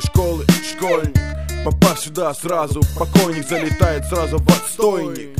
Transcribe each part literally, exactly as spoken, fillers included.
школы школьник. Попав сюда сразу, покойник залетает сразу в отстойник.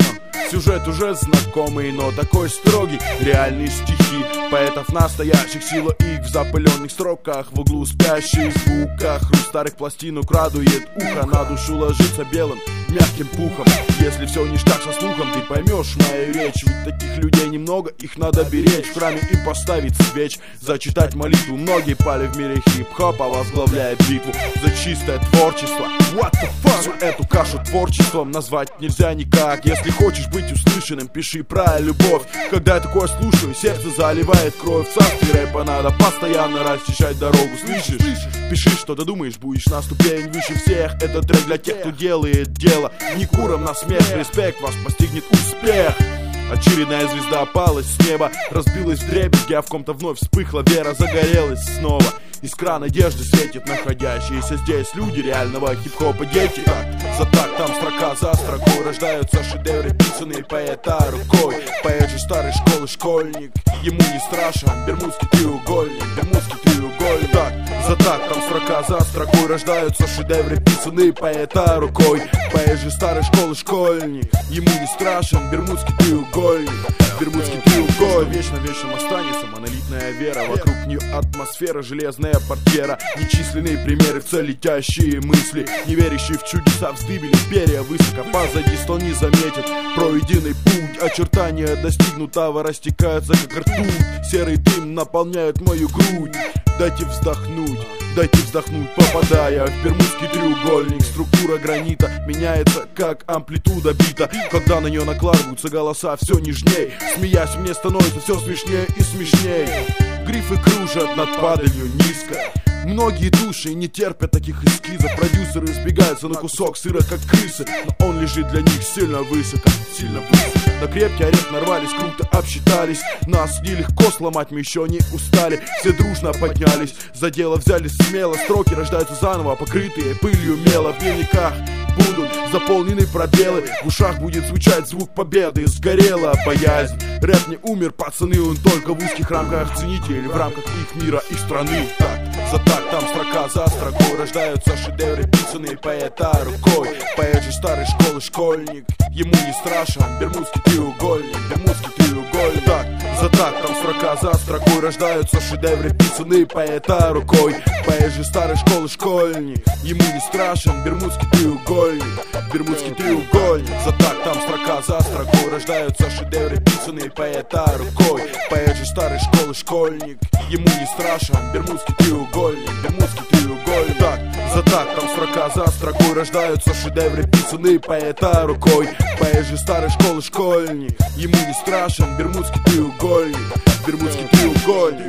Сюжет уже знакомый, но такой строгий. Реальные стихи поэтов настоящих, сила их в запыленных строках, в углу спящих звуках. Хруст старых пластинок радует ухо, на душу ложится белым мягким пухом. Если все ништяк со слухом, ты поймешь мою речь. Ведь таких людей немного, их надо беречь. В храме им поставить свеч, зачитать молитву. Многие пали в мире хип-хопа, возглавляя битву за чистое творчество. What the fuck? Всю эту кашу творчеством назвать нельзя никак. Если хочешь быть услышанным, пиши про любовь. Когда я такое слушаю, сердце заливает кровь. В царстве рэпа надо постоянно расчищать дорогу, слышишь? Пиши, что ты думаешь, будешь на ступень выше всех. Это трек для тех, кто делает дело. Не куром на смех, респект, вас постигнет успех. Очередная звезда опалась с неба, разбилась в дребезги, а в ком-то вновь вспыхла вера, загорелась снова. Искра надежды светит находящиеся здесь люди реального хип-хопа дети. Так, за тактом, строка за строкой рождаются шедевры, писанные поэта рукой. Поэт же старой школы школьник, ему не страшен бермудский треугольник, бермудский треугольник. Так, за тактом, строка за строкой рождаются шедевры, писанные поэта рукой. Поэт же старой школы школьник, ему не страшен бермудский треугольник, бермудский треугольник. Вечно вечным останется монолитная вера, вокруг нее атмосфера, железная портьера. Нечисленные примеры, в цель летящие мысли, не верящие в чудеса вздыбили перья высоко. Позади стол не заметит пройденный путь, очертания достигнутого растекаются как ртуть. Серый дым наполняет мою грудь. Дайте вздохнуть, дайте вздохнуть, попадая в бермудский треугольник. Структура гранита меняется, как амплитуда бита. Когда на нее накладываются голоса все нежней, смеясь, мне становится все смешнее и смешней. Грифы кружат над падалью низко. Многие души не терпят таких эскизов. Продюсеры избегаются на кусок сыра, как крысы, но он лежит для них сильно высоко, сильно высоко. На крепкий орех нарвались, круто обсчитались. Нас нелегко сломать, мы еще не устали. Все дружно поднялись, за дело взялись смело. Строки рождаются заново, покрытые пылью мела. В дневниках будут заполнены пробелы, в ушах будет звучать звук победы. Сгорела боязнь, рэп не умер, пацаны, он только в узких рамках. Цените или в рамках их мира, их страны. Так, за тактом, строка за строкой рождаются шедевры, писанные поэта рукой. Поэт же старой школы школьник, ему не страшен бермудский треугольник, бермудский треугольник. Так, за тактом, строка за строкой рождаются шедевры, писанные поэта рукой. Поэт же старой школы школьник, ему не страшен бермудский треугольник, бермудский треугольник. За тактом, строка за строкой рождаются шедевры, писанные поэта рукой. Поэт же старой школы школьник, ему не страшен бермудский треугольник, бермудский треугольник. Так, за тактом, строка за строкой рождаются шедевры, писанные поэта рукой. Поэт же старой школы школьник, ему не страшен бермудский треугольник, бермудский треугольник.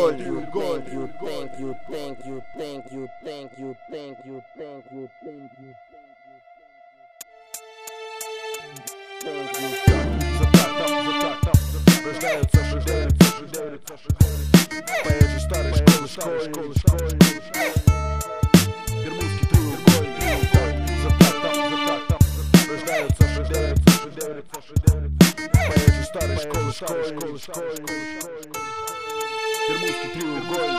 За тактом, за тактом рождаются шедевры, шедевры, поэт же старой школы школьник, бермудский треугольник. За тактом, за тактом рождаются шедевры, шедевры, поэт же старой школы школьник, бермудский треугольник.